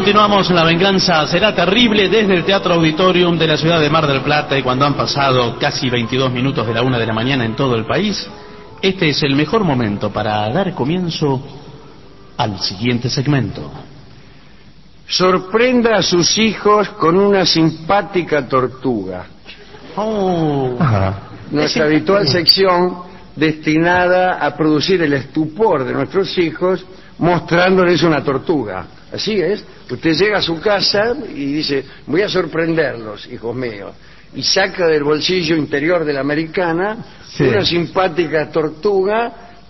Continuamos, La venganza será terrible, desde el Teatro Auditorium de la ciudad de Mar del Plata, y cuando han pasado casi 22 minutos de la 1 de la mañana en todo el país, este es el mejor momento para dar comienzo al siguiente segmento. Sorprenda a sus hijos con una simpática tortuga. Oh. Nuestra habitual sección destinada a producir el estupor de nuestros hijos mostrándoles una tortuga. Así es. Usted llega a su casa y dice: voy a sorprenderlos, hijos míos. Y saca del bolsillo interior de la americana una simpática tortuga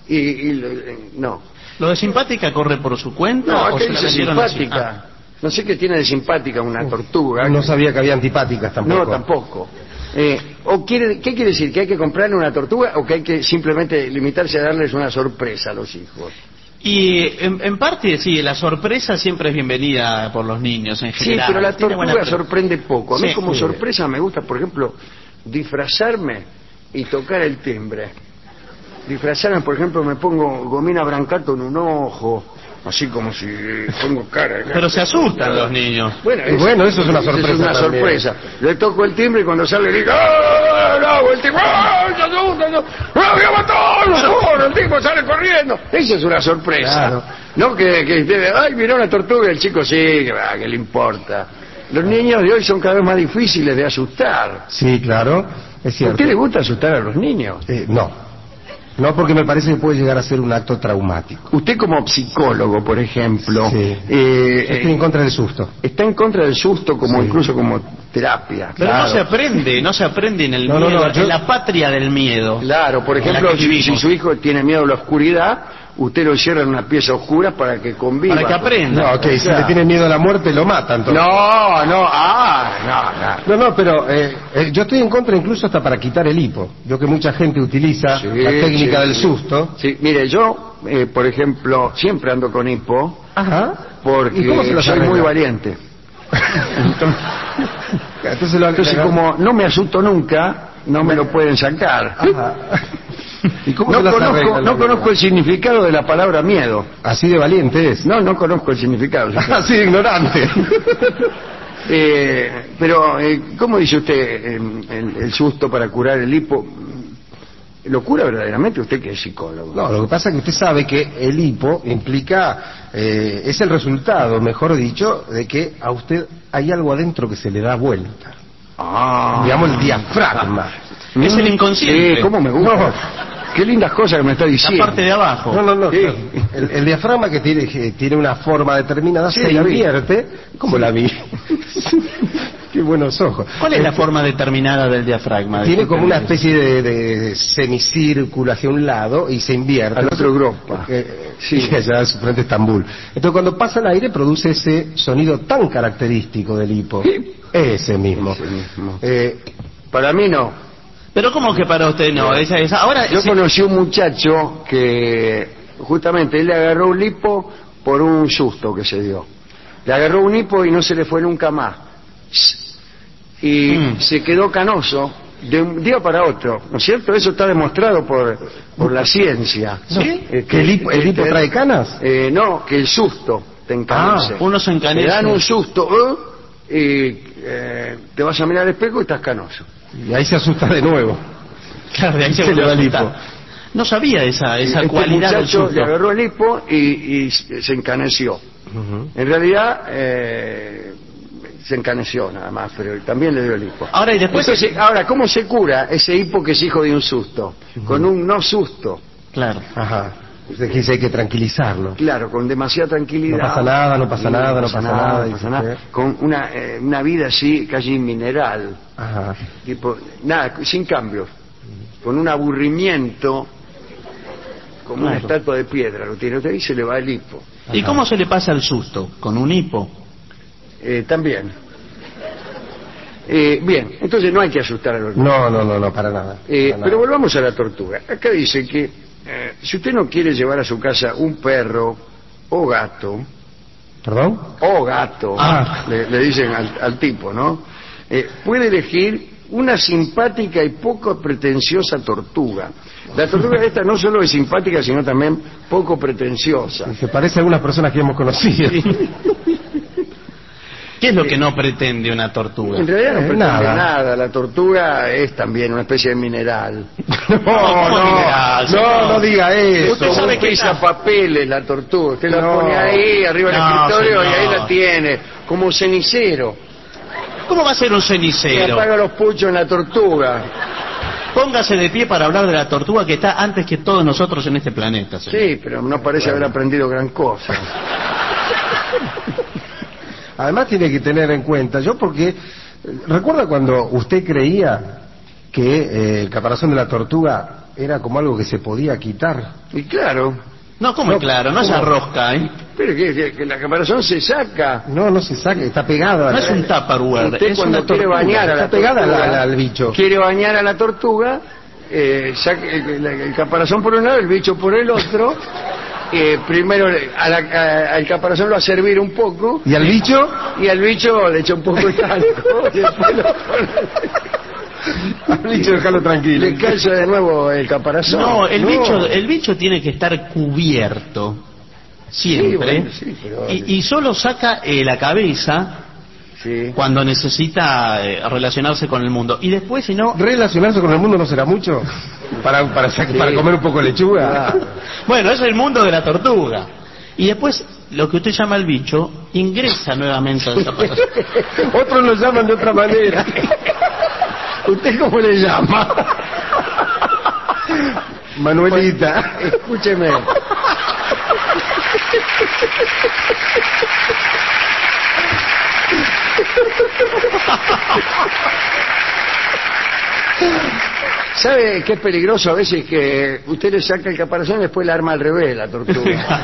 no. ¿Lo de simpática corre por su cuenta? No, ¿o ¿qué se la dice vendieron simpática? No sé qué tiene de simpática una tortuga. No sabía que había antipáticas tampoco. No, tampoco. ¿Qué quiere decir? ¿Que hay que comprarle una tortuga o que hay que simplemente limitarse a darles una sorpresa a los hijos? Y en parte sí, la sorpresa siempre es bienvenida por los niños en general. Sí, pero la tortuga sorprende poco. A mí como Sí. sorpresa me gusta, por ejemplo, disfrazarme y tocar el timbre. Disfrazarme, por ejemplo, me pongo gomina brancato en un ojo, así como si pongo cara. Pero se asustan los niños. Bueno, eso es una sorpresa. Es una sorpresa. Le toco el timbre y cuando sale le digo: ¡ah! ¡No! El tipo, ¡ah! ¡Se asusta! ¡No! ¡Voy a matar! El tipo sale corriendo. Esa es una sorpresa. Claro. No que ¡ay, miró una tortuga! El chico sí, que le importa. Los niños de hoy son cada vez más difíciles de asustar. Sí, claro, es ¿A cierto. usted le gusta asustar a los niños? No, porque me parece que puede llegar a ser un acto traumático. Usted como psicólogo, por ejemplo, estoy en contra del susto. Está en contra del susto incluso como terapia. Pero claro. no se aprende en el miedo, en la patria del miedo. Claro, por ejemplo, si su hijo tiene miedo a la oscuridad, usted lo encierra en una pieza oscura para que conviva. Para que aprenda. No, si le tiene miedo a la muerte lo mata, entonces. No, pero yo estoy en contra incluso hasta para quitar el hipo. Yo que mucha gente utiliza la técnica del susto. Sí, mire, yo, por ejemplo, siempre ando con hipo. Ajá. Porque ¿Y cómo se lo soy arregla? muy valiente. Entonces, como no me asusto nunca, no me lo pueden sacar. Ajá. ¿Y cómo no conozco el significado de la palabra miedo. Así de valiente es. No conozco el significado. Así de ignorante. Pero, ¿cómo dice usted el susto para curar el hipo? ¿Lo cura verdaderamente usted, que es psicólogo? No, lo que pasa es que usted sabe que el hipo implica, es el resultado, mejor dicho, de que a usted hay algo adentro que se le da vuelta. Digamos el diafragma. Es el inconsciente. Sí, ¿cómo me gusta? Qué lindas cosas que me está diciendo. La parte de abajo. No. Sí. El diafragma que tiene una forma determinada se invierte. ¿Cómo la vi? Qué buenos ojos. ¿Cuál es la forma determinada del diafragma? Tiene como una especie de semicírculo hacia un lado y se invierte. Al otro Europa. Sí, allá en su frente Estambul. Entonces cuando pasa el aire produce ese sonido tan característico del hipo. Ese mismo. Para mí no. Pero ¿cómo que para usted no? Ahora yo conocí un muchacho que justamente él le agarró un hipo por un susto que se dio. Le agarró un hipo y no se le fue nunca más. Y se quedó canoso de un día para otro, ¿no es cierto? Eso está demostrado por la ciencia. ¿Sí? ¿Que el hipo trae canas? No, que el susto te encanece. Uno se encanece. Te dan un susto y te vas a mirar al espejo y estás canoso. Y ahí se asusta de nuevo. Claro, de ahí se le va el hipo. No sabía esa cualidad del muchacho susto. le agarró el hipo y se encaneció. En realidad se encaneció nada más, pero también le dio el hipo. Ahora, y después... Entonces, ¿cómo se cura ese hipo que es hijo de un susto? Con un no susto. Claro. Ajá. Usted dice hay que tranquilizarlo. Claro, con demasiada tranquilidad. No pasa nada. Con una vida así, casi mineral. Ajá. Tipo, nada, sin cambios. Con un aburrimiento, como una estatua de piedra. Lo tiene usted y se le va el hipo. ¿Y cómo se le pasa el susto? ¿Con un hipo? También. Bien, entonces no hay que asustar a los niños. No, para nada. Pero volvamos a la tortuga. Acá dice que si usted no quiere llevar a su casa un perro o gato... ¿Perdón? O gato, le dicen al tipo, ¿no? Puede elegir una simpática y poco pretenciosa tortuga. La tortuga esta no solo es simpática, sino también poco pretenciosa. Se parece a algunas personas que hemos conocido. ¿Qué es lo que no pretende una tortuga? En realidad no pretende nada. nada. La tortuga es también una especie de mineral. No diga eso. Usted sabe que pisa papeles la tortuga. Usted la No. pone ahí, arriba del No, escritorio, y señor. ahí la tiene, como cenicero. ¿Cómo va a ser un Se cenicero? apaga los puchos en la tortuga. Póngase de pie para hablar de la tortuga que está antes que todos nosotros en este planeta, señor. Sí, pero no parece haber aprendido gran cosa. Además tiene que tener en cuenta, porque recuerda cuando usted creía que el caparazón de la tortuga era como algo que se podía quitar. Y claro, No, ¿cómo es claro? No es rosca, ¿eh? pero que la caparazón se saca. No se saca, está pegada. No es un Tupperware, Usted es cuando una quiere tortuga. bañar a la Está pegada tortuga, al bicho. quiere bañar a la tortuga, saca el caparazón por un lado, el bicho por el otro. Primero al caparazón lo va a servir un poco, ¿Y al bicho? y al bicho le echa un poco de talco, y después Al bicho dejarlo tranquilo. le calza de nuevo el caparazón. No, el bicho tiene que estar cubierto siempre. Sí, bueno, sí, pero- y solo saca la cabeza Sí. cuando necesita relacionarse con el mundo. Y después, si no... ¿Relacionarse con el mundo no será mucho? Para comer un poco de lechuga. Claro. Bueno, es el mundo de la tortuga. Y después, lo que usted llama el bicho, ingresa nuevamente al caparazón. Otros lo llaman de otra manera. ¿Usted cómo le llama? Manuelita. Escúcheme. ¿Sabe qué es peligroso a veces? Que usted le saca el caparazón y después la arma al revés, la tortuga.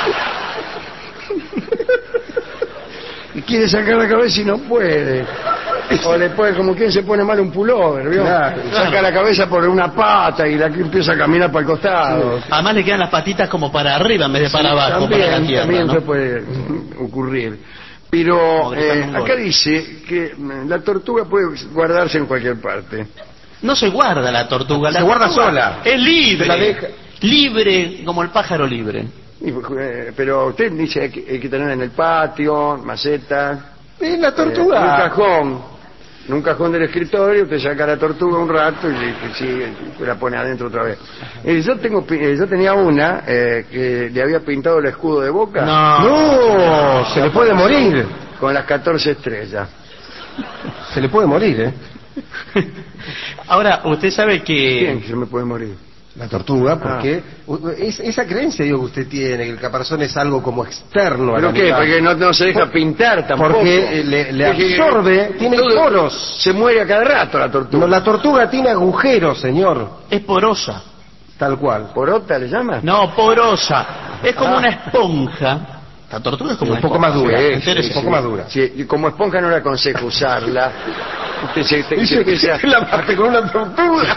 Y quiere sacar la cabeza y no puede. O le puede, como quien se pone mal un pullover, ¿vio? Claro, Saca la cabeza por una pata y la que empieza a caminar para el costado. Además le quedan las patitas como para arriba en vez de para abajo, para la tierra, también ¿no? se puede ocurrir. Pero Como gritar un gol. acá dice que la tortuga puede guardarse en cualquier parte. No se guarda la tortuga. Se la guarda tortuga sola. Es libre. Se la deja. Libre, como el pájaro libre. Pero usted dice que hay que tener en el patio, macetas, Es la en un tortuga. cajón. En un cajón del escritorio, usted saca la tortuga un rato y sigue, la pone adentro otra vez. Yo tenía una que le había pintado el escudo de Boca No, se le puede morir. con las 14 estrellas. Se le puede morir, ¿eh? Ahora, usted sabe ¿Quién que... que se me puede morir? La tortuga, porque esa creencia, digo, que usted tiene, que el caparazón es algo como externo al ¿Pero qué? animal. Porque no se deja pintar tampoco. Porque le Es que absorbe, tiene todo- poros. Se muere a cada rato la tortuga. No, la tortuga tiene agujeros, señor. Es porosa. Tal cual. ¿Porota le llama? No, porosa. Es como una esponja. La tortuga es como Un una poco esponja. más dura. Entérese. Un poco más dura. Sí, y como esponja no le aconsejo usarla. Usted se empieza La parte con una tortuga.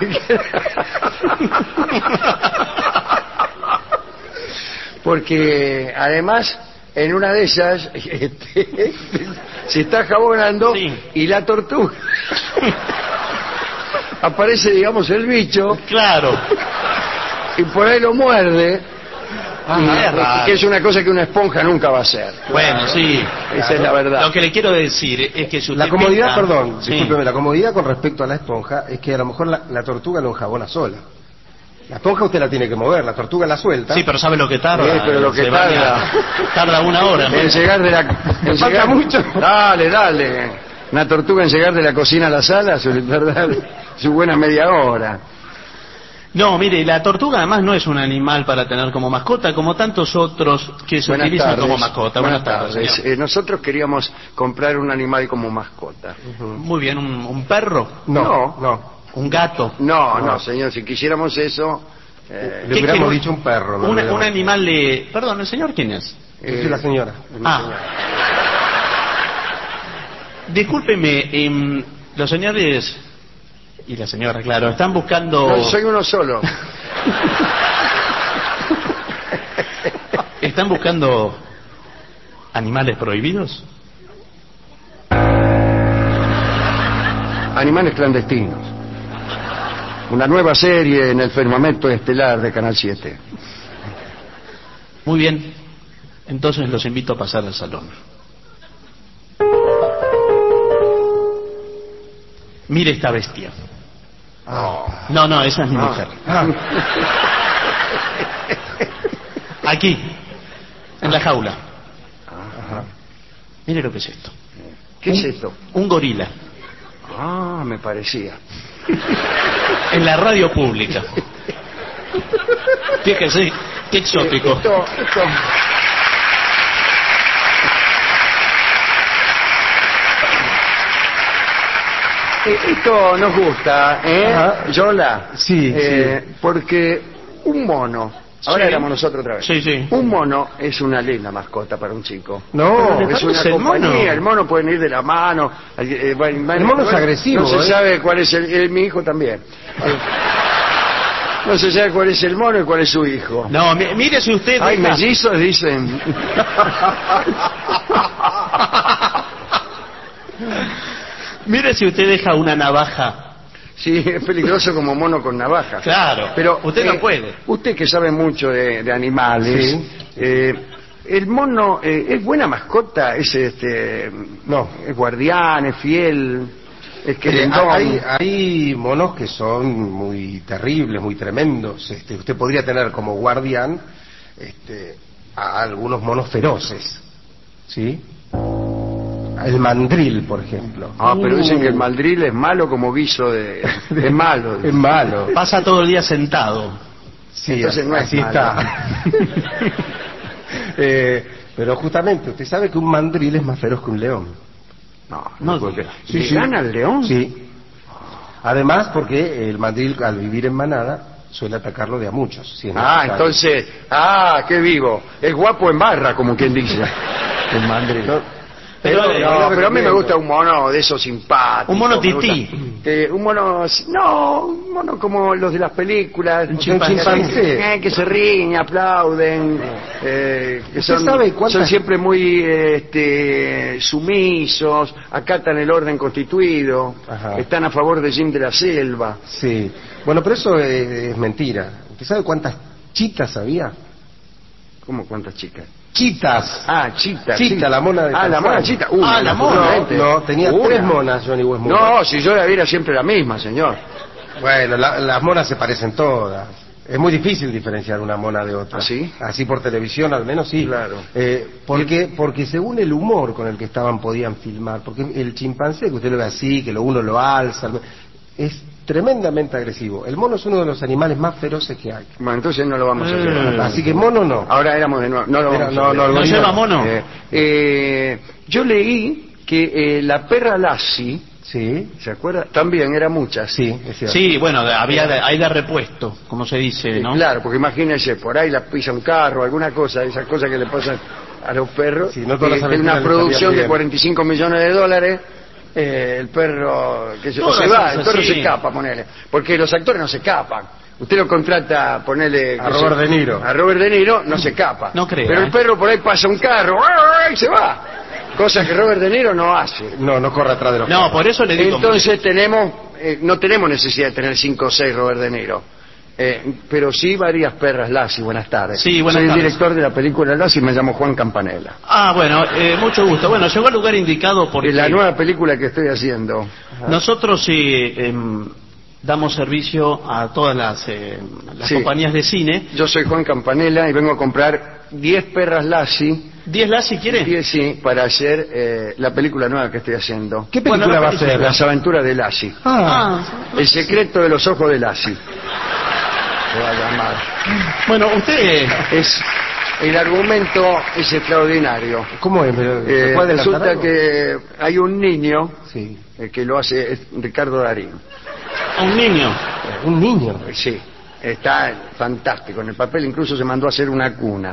Porque además en una de esas se está jabonando Sí. y la tortuga aparece, el bicho Claro. y por ahí lo muerde. es raro. Que es una cosa que una esponja nunca va a hacer. Bueno, sí. Esa es la verdad. Lo que le quiero decir es que si usted La comodidad, pinta- perdón, Sí. discúlpeme, la comodidad con respecto a la esponja es que a lo mejor la tortuga lo enjabona sola. La esponja usted la tiene que mover, la tortuga la suelta. Sí, pero ¿sabe lo que tarda? Sí, pero lo que Se baña- tarda. Tarda una hora. En llegar de la... en Falta llegar- mucho. Dale. Una tortuga en llegar de la cocina a la sala suele tardar su buena media hora. No, mire, la tortuga además no es un animal para tener como mascota, como tantos otros que se Buenas utilizan tardes. como mascota. Buenas tardes, señor. Nosotros queríamos comprar un animal como mascota. Muy bien, un perro, No. un gato. No, señor, si quisiéramos eso... Le ¿Qué hubiéramos quiere? dicho un perro. no Un le hubiéramos- animal de... Perdón, ¿el señor quién es? Yo soy la señora. Discúlpeme, los señores y la señora, claro, están buscando... No, soy uno solo. ¿Están buscando animales prohibidos? Animales clandestinos. Una nueva serie en el firmamento estelar de Canal 7. Muy bien, entonces los invito a pasar al salón. Mire esta bestia. No, esa es mi mujer. Aquí, en la jaula. Mire lo que es esto. ¿Qué es esto? Un gorila. Me parecía. En la radio pública. Fíjese, qué exótico. Esto nos gusta, Yola. Sí, porque un mono, ahora éramos nosotros otra vez. Sí. Un mono es una linda mascota para un chico. No, es una compañía. El mono puede ir de la mano. El mono es agresivo. No se sabe cuál es mi hijo también. No se sabe cuál es el mono y cuál es su hijo. No, mire si usted... Hay mellizos, dicen. Mire si usted deja una navaja. Sí, es peligroso como mono con navaja. Claro, pero usted no puede. Usted que sabe mucho de animales, el mono es buena mascota, no, es guardián, es fiel, es querendón. Hay monos que son muy terribles, muy tremendos. Usted podría tener como guardián a algunos monos feroces, ¿sí? El mandril, por ejemplo. Pero dicen que el mandril es malo como guiso de... Es malo. Es malo. Pasa todo el día sentado. Sí, entonces no así está. Pero justamente, usted sabe que un mandril es más feroz que un león. No porque ¿Le gana el león? Sí. Además, porque el mandril, al vivir en manada, suele atacarlo de a muchos. Si entonces... qué vivo. Es guapo en barra, como quien dice. El mandril. Pero a mí me gusta un mono de esos simpáticos. Un mono tití. Un mono como los de las películas. Un chimpancé. Que se ríen, aplauden. Que son siempre muy sumisos, acatan el orden constituido. Están a favor de Jim de la Selva. Sí. Bueno, pero eso es mentira. ¿Usted sabe cuántas chitas había? ¿Cómo cuántas chicas? Chitas. Chitas. Chita, la mona de la mona chita. la mona. No, tenía 3 monas, Johnny Westmore. No, si yo la viera siempre la misma, señor. Bueno, las monas se parecen todas. Es muy difícil diferenciar una mona de otra. ¿Sí? Así por televisión, al menos sí. Claro. Porque según el humor con el que estaban podían filmar. Porque el chimpancé, que usted lo ve así, que uno lo alza, es tremendamente agresivo. El mono es uno de los animales más feroces que hay. Bueno, entonces no lo vamos a llevar. Así que mono no. Ahora éramos de nuevo. No lo vamos a llevar. ¿No lleva mono? Yo leí que la perra Lassie, sí, ¿se acuerda? También era muchas. Sí, es cierto. Sí, bueno, hay de repuesto, como se dice, ¿no? Claro, porque imagínense, por ahí la pisa un carro, alguna cosa, esas cosas que le pasan a los perros. Sí, no todas las en una producción de $45 millones, el perro que se va, el perro se escapa, ponele, porque los actores no se escapan. Usted lo contrata, ponele a Robert De Niro. A Robert De Niro no se escapa. No creo. Pero el perro por ahí pasa un carro y se va. Cosa que Robert De Niro no hace. No corre atrás de los carros. Por eso le digo. Entonces no tenemos necesidad de tener 5 o 6 Robert De Niro. Pero sí varias perras Lassie. Buenas tardes. Sí, buenas tardes. Soy el director de la película Lassie y me llamo Juan Campanella. Bueno, mucho gusto. Bueno, llegó al lugar indicado porque... la nueva película que estoy haciendo. Nosotros damos servicio a todas las compañías de cine. Yo soy Juan Campanella y vengo a comprar 10 perras Lassie. ¿10 Lassie quiere? 10, sí, para hacer la película nueva que estoy haciendo. ¿Qué película va a ser? Las aventuras de Lassie. El secreto de los ojos de Lassie. Se va a llamar. Bueno, usted... El argumento es extraordinario. ¿Cómo es? Resulta que hay un niño, sí, que lo hace es Ricardo Darín. ¿Un niño? ¿Un niño? Sí, está fantástico. En el papel incluso se mandó a hacer una cuna.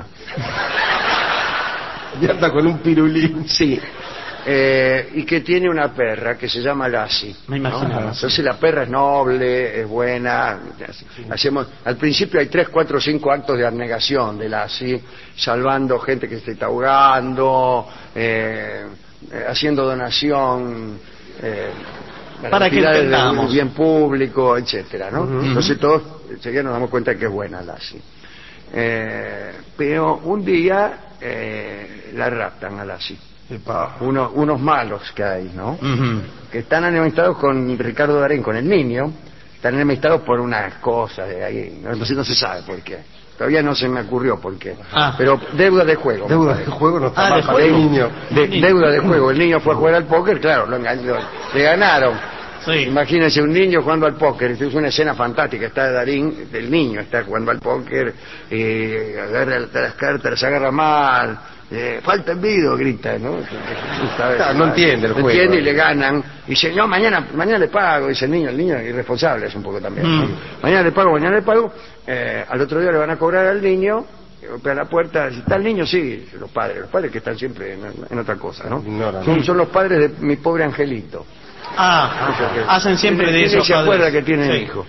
Y anda con un pirulín. Sí. Y que tiene una perra que se llama Lassie. Me imagino. ¿No? Entonces la perra es noble, es buena. Al principio hay 3, 4, 5 actos de abnegación de Lassie, salvando gente que se está ahogando, haciendo donación para que entendamos, bien público, etcétera, ¿no? Entonces todos enseguida nos damos cuenta que es buena Lassie. Pero un día la raptan a Lassie. Epa. unos malos que hay, ¿no? Ujú. Que están enemistados con Ricardo Darín, con el niño, están enemistados por unas cosas de ahí, no se sabe por qué. Todavía no se me ocurrió por qué. Ah. Pero deuda de juego. Deuda de juego no está Ah, mal de para el juego. niño. Deuda de juego. El niño fue a jugar al póker, claro, le ganaron. Sí. Imagínense un niño jugando al póker, esto es una escena fantástica, está Darín, el niño está jugando al póker, agarra las cartas, las agarra mal, falta envido, grita, ¿no? Claro, no entiende el No juego. entiende y le ganan, y dice, no, mañana le pago, dice el niño es irresponsable, es un poco también, ¿no? Mañana le pago, al otro día le van a cobrar al niño, golpea la puerta, dice, ¿está el niño? Sí, los padres que están siempre en otra cosa, ¿no? Ignoran. Son los padres de mi pobre angelito. Hacen siempre de eso. Se acuerda que tienen Sí. hijo.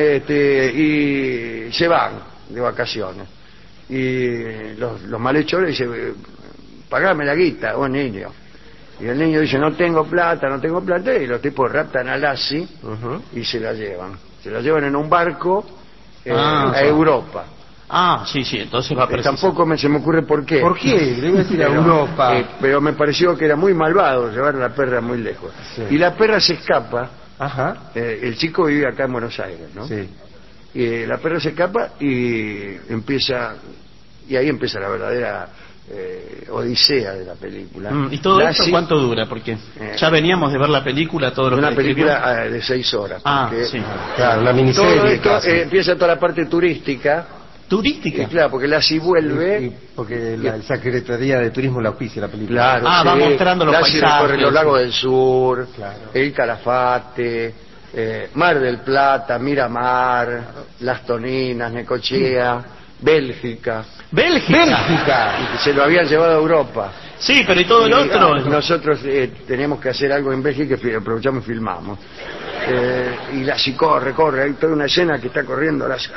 Y se van de vacaciones. Y los malhechores dicen, pagame la guita, vos niño. Y el niño dice, no tengo plata, y los tipos raptan a Lassie y se la llevan. Se la llevan en un barco a Europa. Ah, sí, entonces va a precisar. Tampoco se me ocurre por qué. ¿Por qué? Debe decir a Europa. Pero me pareció que era muy malvado llevar a la perra muy lejos. Sí. Y la perra se escapa. Ajá. El chico vive acá en Buenos Aires, ¿no? Sí. Y la perra se escapa y ahí empieza la verdadera odisea de la película. ¿Y todo esto Lassie, cuánto dura? Porque ya veníamos de ver la película, todo lo una que película de 6 horas. porque sí. Claro, una todo miniserie esto casi. empieza toda la parte turística. ¿Turística? Y claro, porque Lassie vuelve. Porque la Secretaría de Turismo la auspicia la película. Claro, va mostrando los Lassie paisajes. recorre los lagos del sur, Claro. el Calafate, Mar del Plata, Miramar, Las Toninas, Necochea, Bélgica. Bélgica. Y se lo habían llevado a Europa. Sí, pero ¿y todo el otro? Nosotros teníamos que hacer algo en Bélgica y aprovechamos y filmamos. Y Lassie corre, hay toda una escena que está corriendo Lassie.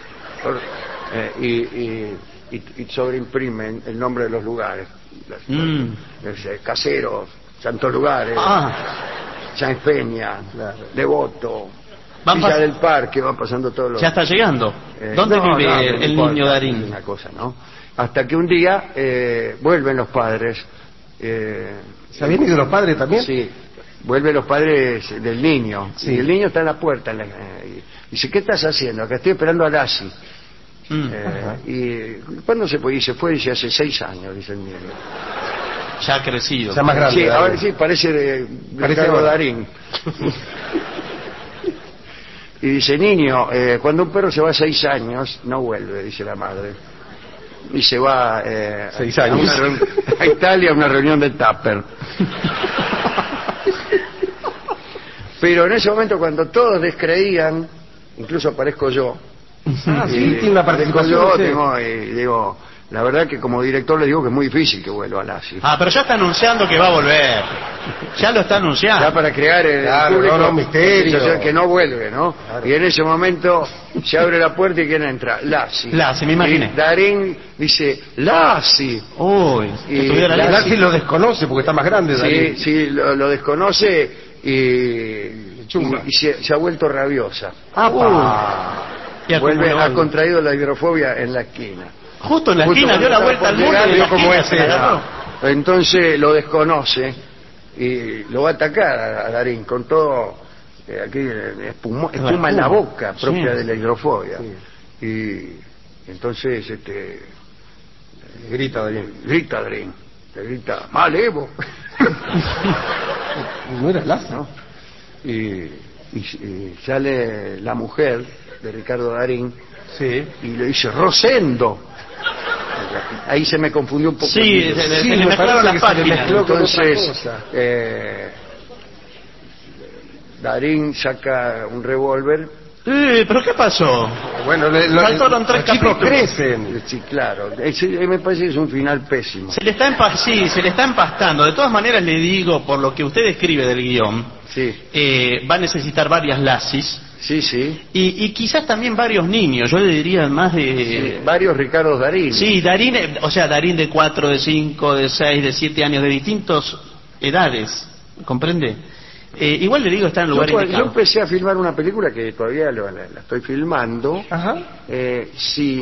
Y sobreimprimen el nombre de los lugares. Caseros, Santos Lugares, San Peña, Devoto, Villa del Parque, van pasando todos los... Ya está llegando. ¿Dónde vive el niño Darín? Una cosa, ¿no? Hasta que un día vuelven los padres. ¿Se habían ido los padres también? Sí, vuelven los padres del niño. Sí. Y el niño está en la puerta. Dice, ¿qué estás haciendo? Acá estoy esperando a Lassie. ¿Y cuándo se fue? Y se fue, dice, hace 6 años, dice el niño. Ya ha crecido. Ya más grande. Sí, ahora sí, parece Ricardo Darín. Y dice, niño, cuando un perro se va a 6 años, no vuelve, dice la madre. Y se va 6 años. a Italia a una reunión de Tupper. Pero en ese momento, cuando todos descreían, incluso aparezco yo. Sí, tiene una participación. Digo, la verdad que como director le digo que es muy difícil que vuelva a Lassie. Pero ya está anunciando que va a volver. Ya lo está anunciando. Ya para crear el público, misterio, que no vuelve, ¿no? Claro. Y en ese momento se abre la puerta y ¿quién entra? Lassie, me imaginé. Y Darín dice, Lassie. Uy, y Lassie lo desconoce porque está más grande. Darín. Sí, lo desconoce y se ha vuelto rabiosa. Ha contraído la hidrofobia en la esquina. Justo en la esquina, dio la vuelta al mundo y vio cómo es. Entonces lo desconoce y lo va a atacar a Darín con todo aquí espuma en la boca propia de la hidrofobia. Y entonces grita Darín, le grita, mal Evo. No era Lassie, ¿no? Y sale la mujer de Ricardo Darín y le dice, Rosendo. Ahí se me confundió un poco. Sí, se le mezclaron las páginas. Entonces Darín saca un revólver. ¿Pero qué pasó? Bueno, faltaron 3 chicos capítulos. Crecen. Sí, claro. Me parece que es un final pésimo. Se le está empastando. De todas maneras le digo, por lo que usted escribe del guión, va a necesitar varias Lassies. Sí. Y quizás también varios niños, yo le diría más de... varios Ricardo Darín. Sí, Darín, Darín de 4, de 5, de 6, de 7 años, de distintas edades, ¿comprende? Igual le digo, está en lugar indicado. Yo empecé a filmar una película que todavía la estoy filmando.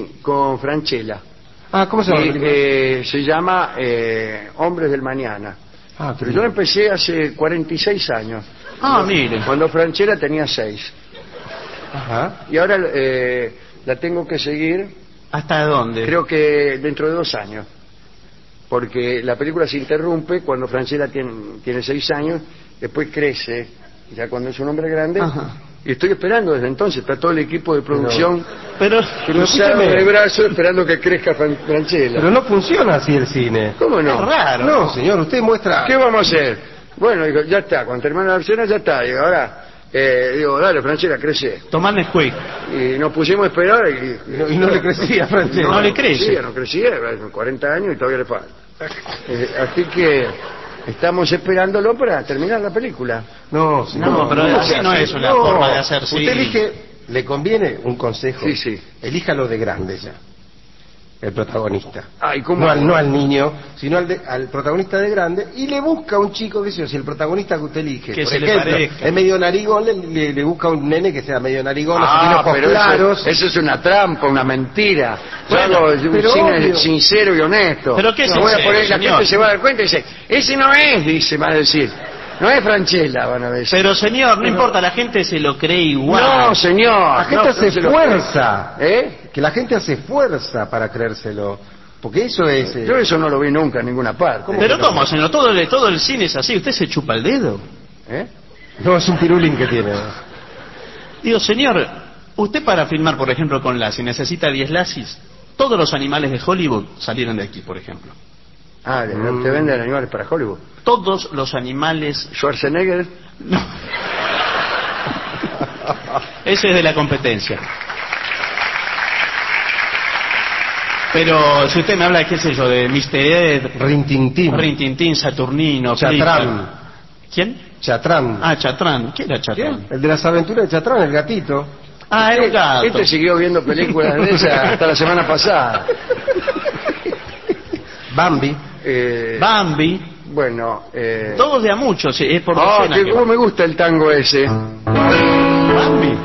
Con Franchella. ¿Cómo se llama? Se llama Hombres del Mañana. Pero yo empecé hace 46 años. Mire. Cuando Franchella tenía 6. Ajá. Y ahora la tengo que seguir, ¿Hasta dónde? creo que dentro de 2 años. Porque la película se interrumpe cuando Franchella tiene 6 años, después crece, ya cuando es un hombre grande. Ajá. Y estoy esperando desde entonces, está todo el equipo de producción Pero, cruzado escúcheme. de brazos esperando que crezca Franchella. Pero no funciona así el cine. ¿Cómo no? es raro. No, señor, usted muestra... ¿Qué vamos a hacer? Bueno, digo, ya está, cuando termina la escena ya está. Digo, ahora, digo, dale, Franchella, crece. Tomá Nesquik. Y nos pusimos a esperar Y no le crecía, Franchella. No le crece. No crecía, 40 años y todavía le falta. Así que estamos esperándolo para terminar la película. No, señor. No, pero así no es una forma de hacer cine. Usted elige, le conviene un consejo. Sí, sí. Elíjalo de grande ya. El protagonista. ¿Y cómo? No al niño, sino al protagonista de grande, y le busca un chico, qué sé yo, si el protagonista que usted elige, Que por se le ejemplo, parezca. es medio narigón, le busca un nene que sea medio narigón, así tiene ojos pero claros. eso es una trampa, una mentira. Yo Bueno, hago un pero cine obvio. sincero y honesto. ¿Pero qué es No voy a sincero, poner, la señor? gente se va a dar cuenta y dice, ese no es, dice, van a decir. No es Franchella, van a decir. Pero señor, no importa, la gente se lo cree igual. No, señor. La gente no, hace no se lo fuerza. cree. Que la gente hace fuerza para creérselo. Porque eso es... Yo eso no lo vi nunca en ninguna parte. Pero ¿cómo, señor? Todo el cine es así. ¿Usted se chupa el dedo? ¿Eh? No, es un pirulín que tiene. Digo, señor, usted para filmar, por ejemplo, con Lassie, necesita 10 Lassies. Todos los animales de Hollywood salieron de aquí, por ejemplo. ¿Te venden animales para Hollywood? Todos los animales... Schwarzenegger. No. Ese es de la competencia. Pero si usted me habla, qué sé yo, de Mr. Ed, Rintintín. Rintintín, Saturnino, Flipper. Chatrán. ¿Quién? Chatrán. Chatrán. ¿Quién era Chatrán? El de las aventuras de Chatrán, el gatito. Era un gato. Este siguió viendo películas de esas hasta la semana pasada. Bambi. Bambi. Bueno, Todos de a muchos, es por docena que cómo va. me gusta el tango ese. Bambi.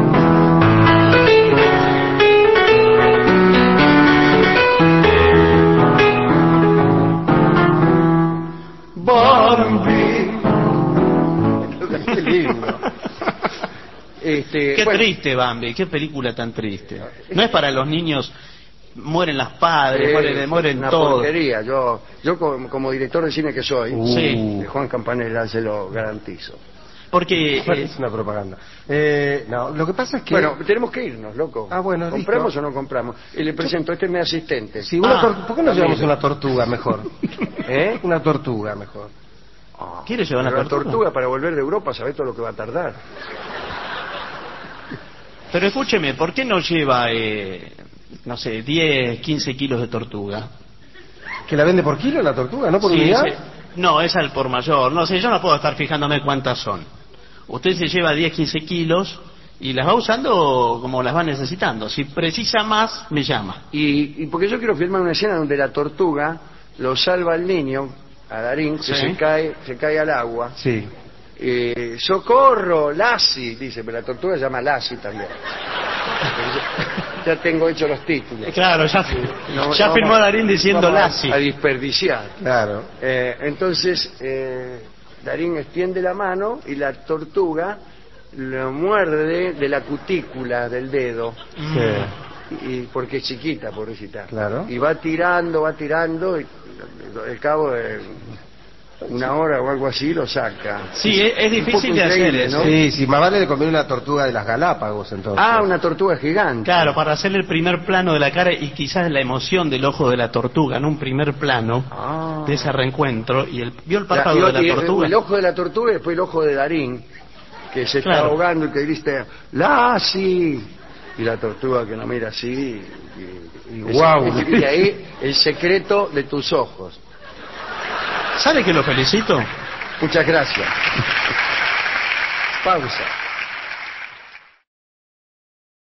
Qué lindo. Qué triste, Bambi, qué película tan triste. No es para los niños, mueren las padres, mueren una todos. porquería. Yo como director de cine que soy, Sí. Juan Campanella, se lo garantizo. Porque Es una propaganda. No, lo que pasa es que... Bueno, tenemos que irnos, loco. bueno, ¿compramos listo. o no compramos? Y le presento, este es mi asistente. Sí, ¿por qué no también. llevamos una tortuga mejor? ¿Eh? Una tortuga mejor. ¿quiere llevar Pero una la tortuga? tortuga para volver de Europa, ¿sabés todo lo que va a tardar? Pero escúcheme, ¿por qué no lleva, no sé, 10, 15 kilos de tortuga? ¿Que la vende por kilo la tortuga, no por Sí, unidad? sí. No, es al por mayor. No sé, yo no puedo estar fijándome cuántas son. Usted se lleva 10, 15 kilos y las va usando como las va necesitando. Si precisa más, me llama. Y porque yo quiero filmar una escena donde la tortuga lo salva al niño, a Darín, que Sí. se cae al agua. Sí. ¡Socorro! Lassie, dice, pero la tortuga se llama Lassie también. Ya tengo hecho los títulos. Claro, ya No, filmó a Darín diciendo vamos Lassie. a desperdiciar. Claro. Entonces, Darín extiende la mano y la tortuga lo muerde de la cutícula del dedo. Sí. Porque es chiquita, pobrecita. Claro. Y va tirando, y al cabo de una hora o algo así lo saca. Sí, es difícil Un de poco hacer increíble, eso. ¿no? Sí, más vale le conviene una tortuga de las Galápagos, entonces. Una tortuga gigante. Claro, para hacer el primer plano de la cara y quizás la emoción del ojo de la tortuga, ¿no? Un primer plano de ese reencuentro. Y vio el párpado de la tortuga. El ojo de la tortuga y después el ojo de Darín, que se está Claro. ahogando y que grita ¡Lassie! Y la tortuga que no mira así. Y guau. Y ahí el secreto de tus ojos. ¿Sabe que lo felicito? Muchas gracias. Pausa.